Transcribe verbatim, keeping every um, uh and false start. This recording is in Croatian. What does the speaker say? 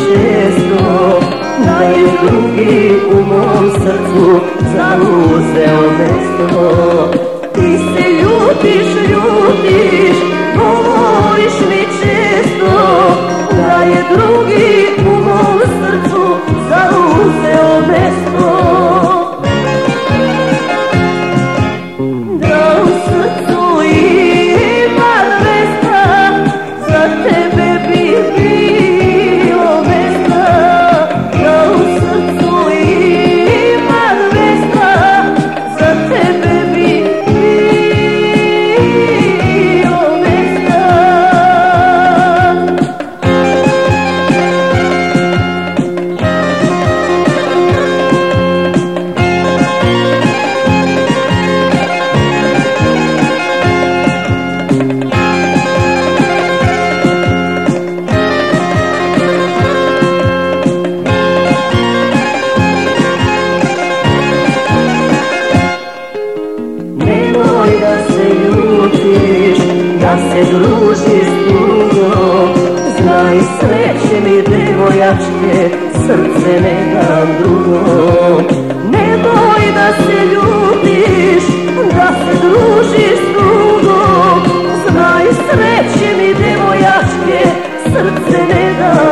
često da je drugi u mom srcu zauzeo mesto. Ti se ljutiš, ljutiš, govoriš mi često da je drugi u mom srcu zauzeo mesto. Da u srcu ima mesta, za tebe bi bilo mesta. Da u srcu ima mesta, za tebe bi bilo mesta. Nemoj da se ljutiš, da se družiš s drugom. Znaj, sreće mi devoječke, srce ne dam drugom. Nemoj da se ljutiš, da se družiš s drugom. Znaj, sreće mi devoječke, srce ne dam